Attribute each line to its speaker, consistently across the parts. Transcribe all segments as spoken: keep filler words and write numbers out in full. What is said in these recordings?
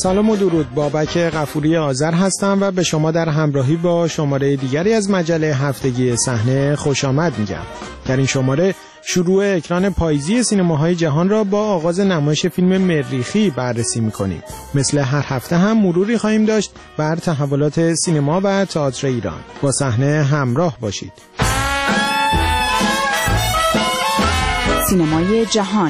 Speaker 1: سلام و درود، بابک غفوری آذر هستم و به شما در همراهی با شماره دیگری از مجله هفتگی صحنه خوش آمد میگم. در این شماره شروع اکران پاییزی سینماهای جهان را با آغاز نمایش فیلم مریخی بررسی میکنیم. مثل هر هفته هم مروری خواهیم داشت بر تحولات سینما و تئاتر ایران. با صحنه همراه باشید.
Speaker 2: سینمای جهان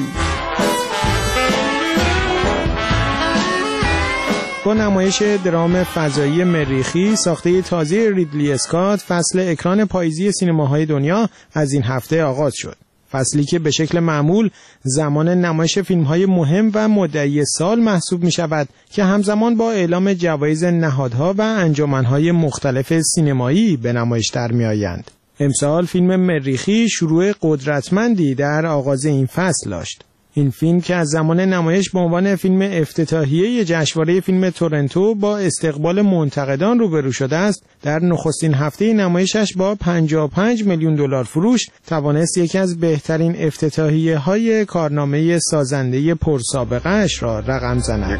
Speaker 1: با نمایش درام فضایی مریخی ساخته تازه ریدلی اسکات، فصل اکران پاییزی سینماهای دنیا از این هفته آغاز شد. فصلی که به شکل معمول زمان نمایش فیلم‌های مهم و مدعی سال محسوب می‌شود که همزمان با اعلام جوایز نهادها و انجمن‌های مختلف سینمایی به نمایش در می‌آیند. امسال فیلم مریخی شروع قدرتمندی در آغاز این فصل داشت. این فیلم که از زمان نمایش به عنوان فیلم افتتاحیه جشنواره فیلم تورنتو با استقبال منتقدان روبرو شده است، در نخستین هفته نمایشش با پنجاه و پنج میلیون دلار فروش توانست یکی از بهترین افتتاحیه‌های کارنامه سازنده پرسابقه اش را رقم زند.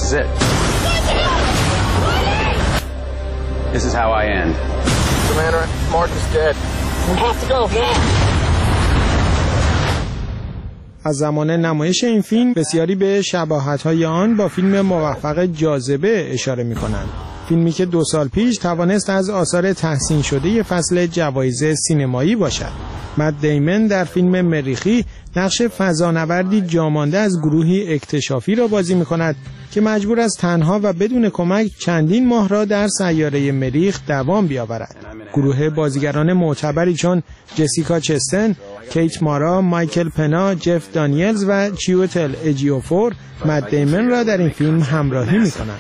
Speaker 1: از زمان نمایش این فیلم بسیاری به شباهت‌های آن با فیلم موفق جاذبه اشاره می‌کنند. فیلمی که دو سال پیش توانست از آثار تحسین شده فصل جوایز سینمایی باشد. مت دیمن در فیلم مریخی نقش فضانوردی جامانده از گروهی اکتشافی را بازی می‌کند که مجبور است تنها و بدون کمک چندین ماه را در سیاره مریخ دوام بیاورد. گروه بازیگران معتبری چون جسیکا چستن، کیت مارا، مایکل پنا، جف دانیلز و چیوتل اجیوفور مت دیمن را در این فیلم همراهی می‌کنند.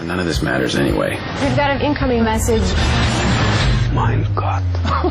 Speaker 3: Mein Gott.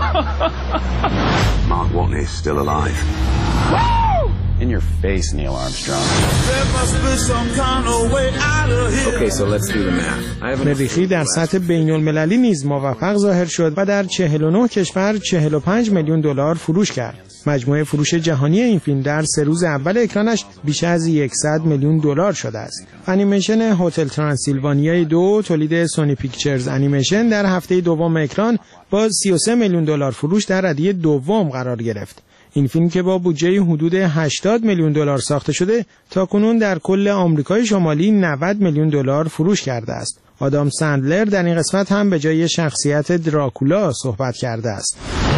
Speaker 3: Mark Watney is still alive. In your face, Neil Armstrong. There must be some kind of way out of here. Okay, so let's do the math.
Speaker 1: مریخی در سطح بین المللی نیز موفق ظاهر شد و در چهل و نه کشور چهل و پنج میلیون دلار فروش کرد. مجموع فروش جهانی این فیلم در سه روز اول اکرانش بیش از صد میلیون دلار شده است. انیمیشن هتل ترانسیلوانیای دو تولید سونی پیکچرز انیمیشن در هفته دوم اکران با سی و سه میلیون دلار فروش در ردیف دوم قرار گرفت. این فیلم که با بودجه حدود هشتاد میلیون دلار ساخته شده تاکنون در کل آمریکای شمالی نود میلیون دلار فروش کرده است. آدام سندلر در این قسمت هم به جای شخصیت دراکولا صحبت کرده است.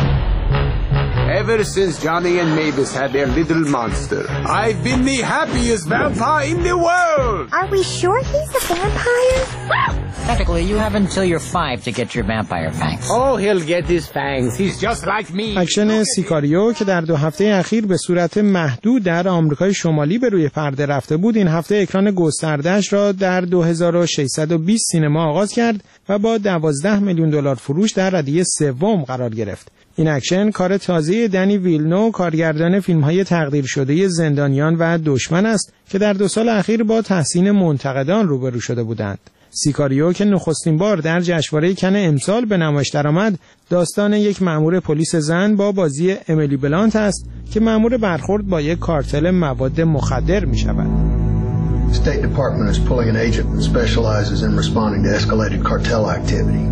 Speaker 4: Ever since Johnny and Mavis had their little monster, I've been the happiest vampire in the world.
Speaker 5: Are we sure he's a vampire?
Speaker 6: Technically, you have until you're five to get your vampire fangs.
Speaker 4: Oh, he'll get his fangs. He's just like me.
Speaker 1: اکشن سیکاریو که در دو هفته اخیر به صورت محدود در آمریکای شمالی به روی پرده رفته بود، این هفته اکران گسترده‌اش را در دو هزار و ششصد و بیست سینما آغاز کرد و با دوازده میلیون دلار فروش در ردیف سوم قرار گرفت. این اکشن کار تازه دنی ویلنو، کارگردان فیلم‌های تقدیر شده زندانیان و دشمن است که در دو سال اخیر با تحسین منتقدان روبرو شده بودند. سیکاریو که نخستین بار در جشنواره کن امسال به نمایش درآمد، داستان یک مأمور پلیس زن با بازی امیلی بلانت است که مأمور برخورد با یک کارتل مواد مخدر می‌شود.
Speaker 7: State Department is pulling an agent that specializes in responding to escalated cartel activity.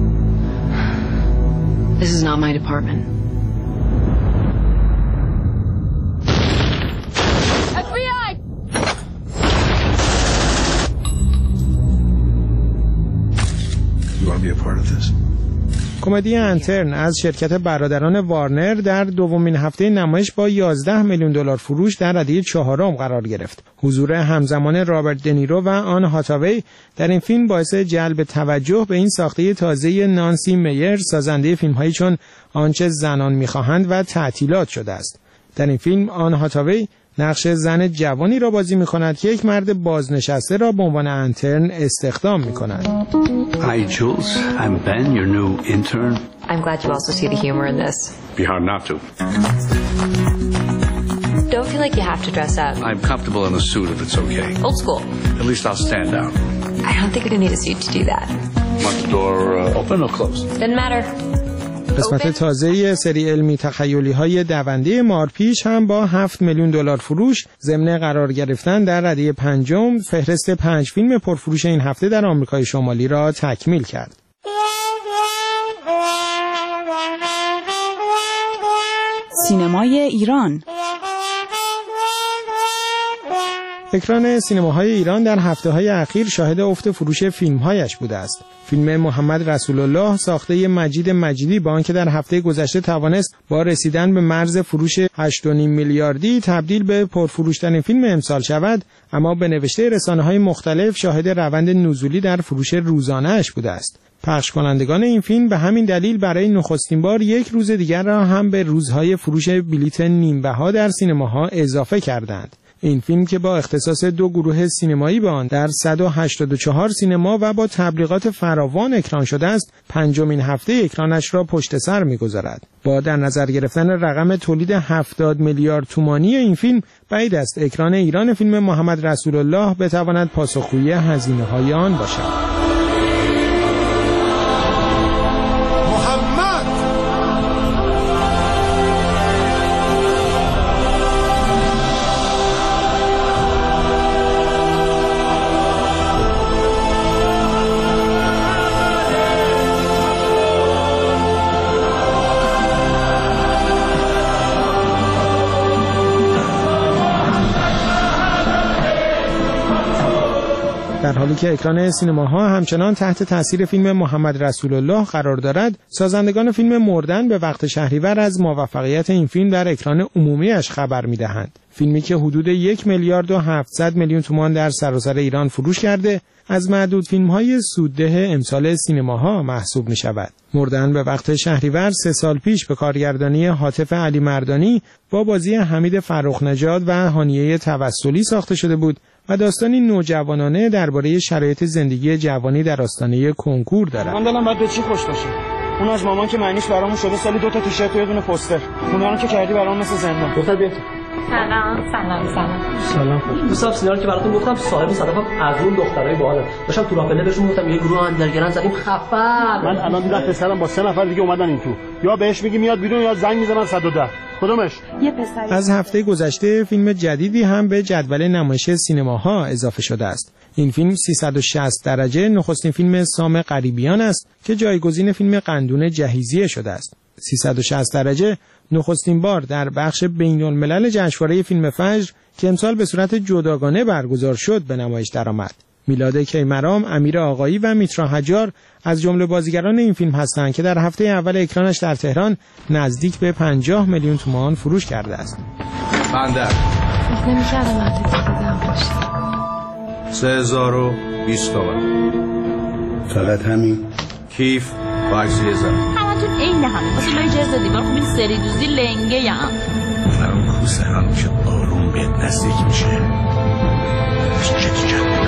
Speaker 8: This is not my department.
Speaker 5: F B I!
Speaker 7: You want to be a part of this?
Speaker 1: کمدی انترن از شرکت برادران وارنر در دومین هفته نمایش با یازده میلیون دلار فروش در ردیف چهارم قرار گرفت. حضور همزمان رابرت دنیرو و آن هاتاوی در این فیلم باعث جلب توجه به این ساخته تازه نانسی میر، سازنده فیلم‌هایی چون آنچه زنان می‌خواهند و تعطیلات شده است. در این فیلم آن هاتاوی نقش زن جوانی را بازی می‌کند که یک مرد بازنشسته را به عنوان انترن استخدام می‌کند.
Speaker 3: Hi Jules, I'm Ben, your new intern.
Speaker 8: I'm glad you also see the humor in this.
Speaker 3: Be hard not to.
Speaker 8: Don't feel like you have to dress up.
Speaker 3: I'm comfortable in a suit if it's okay.
Speaker 8: Old school.
Speaker 3: At least I'll stand out.
Speaker 8: I don't think you're gonna need a suit to do that.
Speaker 3: Want the door uh, open or closed?
Speaker 8: Doesn't matter.
Speaker 1: قسمت تازه سری علمی تخیلی های دونده مارپیچ هم با هفت میلیون دلار فروش ضمن قرار گرفتن در رده پنجم فهرست پنج فیلم پرفروش این هفته در آمریکای شمالی را تکمیل کرد.
Speaker 2: سینمای ایران.
Speaker 1: اکران سینماهای ایران در هفته‌های اخیر شاهد افت فروش فیلم‌هایش بوده است. فیلم محمد رسول الله ساخته مجید مجیدی با آنکه در هفته گذشته توانست با رسیدن به مرز فروش هشت و نیم میلیاردی تبدیل به پرفروش‌ترین فیلم امسال شود، اما به نوشته رسانه‌های مختلف شاهد روند نزولی در فروش روزانه‌اش بوده است. پخش کنندگان این فیلم به همین دلیل برای نخستین بار یک روز دیگر را هم به روزهای فروش بلیت نیم بها در سینماها اضافه کردند. این فیلم که با اختصاص دو گروه سینمایی به آن در صد و هشتاد و چهار سینما و با تبلیغات فراوان اکران شده است، پنجمین هفته اکرانش را پشت سر می‌گذارد. با در نظر گرفتن رقم تولید هفتاد میلیارد تومانی این فیلم، بعید است اکران ایران فیلم محمد رسول الله بتواند پاسخگوی هزینه‌های آن باشد. در حالی که اکران سینماها همچنان تحت تاثیر فیلم محمد رسول الله قرار دارد، سازندگان فیلم مردن به وقت شهریور از موفقیت این فیلم در اکران عمومیش خبر می‌دهند. فیلمی که حدود یک میلیارد و هفتصد میلیون تومان در سراسر ایران فروش کرده، از معدود فیلم‌های سودده امسال سینماها محسوب می‌شود. مردن به وقت شهریور سه سال پیش به کارگردانی حاتف علی مردانی با بازی حمید فرخ‌نژاد و هانیه توسلی ساخته شده بود و داستانی نوجوانانه درباره شرایط زندگی جوانی در آستانه کنکور دارد.
Speaker 9: من دلم باید به چی خوش باشه؟ اون از مامان که معنیش برامون شده سالی دو تا تیشرت و یه دونه پوستر. اونا رو که کردی برام مثل زندان. دختر بیا.
Speaker 5: سلام سلام سلام.
Speaker 9: سلام.
Speaker 10: دوستم سینا رو که براتون گفتم صاحب صدفم از اون دخترای باحال. داشتم تو راپله بهشون گفتم یه گروه اندرگرند زدیم خفن.
Speaker 9: من الان دیدم پسرم با سه نفر دیگه اومدن این تو. یا بهش میگی میاد بیرون یا زنگ میزنن صد و ده. کدومش؟
Speaker 5: یه پسر.
Speaker 1: از هفته گذشته فیلم جدیدی هم به جدول نمایش سینماها اضافه شده است. این فیلم سیصد و شصت درجه نخستین فیلم سام غریبیان است که جایگزین فیلم قندون جهیزیه شده است. سیصد و شصت درجه نخستین بار در بخش بین‌الملل جشنواره فیلم فجر که امسال به صورت جداگانه برگزار شد به نمایش درآمد. میلاد کیمرام، امیر آقایی و میترا حجار از جمله بازیگران این فیلم هستند که در هفته اول اکرانش در تهران نزدیک به پنجاه میلیون تومان فروش کرده است.
Speaker 3: بنده
Speaker 5: فکر نمی‌کردم وقتی دیدم باشه.
Speaker 3: سه هزار و بیست تومن.
Speaker 4: فقط همین؟
Speaker 3: کیف باکسی هزار.
Speaker 11: همتون این همه واسه لای جرز دیوار خب این سری دوزی لنگه یا هم
Speaker 3: اون کوسه هم که آروم بهت نزدیک میشه جدی جد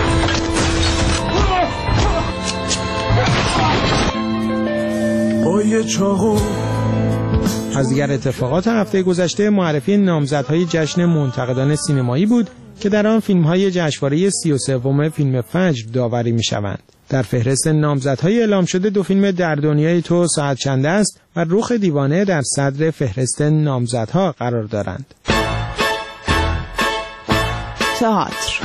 Speaker 3: با یه چاقو.
Speaker 1: از دیگر اتفاقات هفته گذشته معرفی نامزدهای جشن منتقدان سینمایی بود که در آن فیلم‌های جشنواره سی و سوم فیلم فجر داوری می‌شوند. در فهرست نامزدهای اعلام شده دو فیلم در دنیای تو ساعت چند است و رخ دیوانه در صدر فهرست نامزدها قرار دارند.
Speaker 2: تئاتر.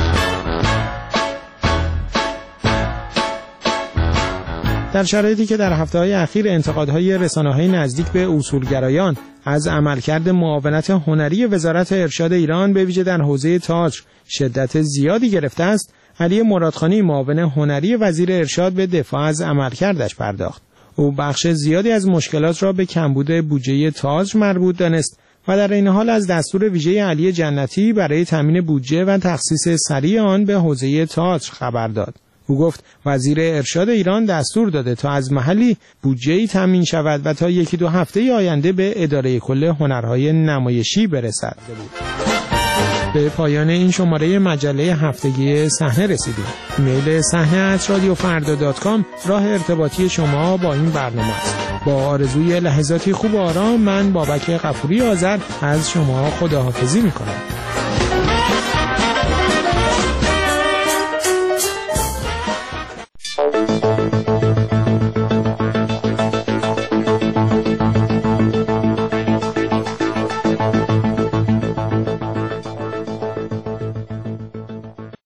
Speaker 1: در شرایطی که در هفته‌های اخیر انتقادهای رسانه‌های نزدیک به اصولگرایان از عملکرد معاونت هنری وزارت ارشاد ایران به ویژه در حوزه تئاتر شدت زیادی گرفته است، علی مرادخانی معاون هنری وزیر ارشاد به دفاع از عملکردش پرداخت. او بخش زیادی از مشکلات را به کمبود بودجه تئاتر مربوط دانست و در این حال از دستور ویژه علی جنتی برای تامین بودجه و تخصیص سریع آن به حوزه تئاتر خبر داد. او گفت وزیر ارشاد ایران دستور داده تا از محلی بودجه‌ای تامین شود و تا یکی دو هفته آینده به اداره کل هنرهای نمایشی برسد. به پایان این شماره مجله هفتگی صحنه رسیدیم. ایمیل صحنه ات رادیو فردا دات کام راه ارتباطی شما با این برنامه است. با آرزوی لحظاتی خوب و آرام، من بابک غفوری آذر از شما خداحافظی می‌کنم.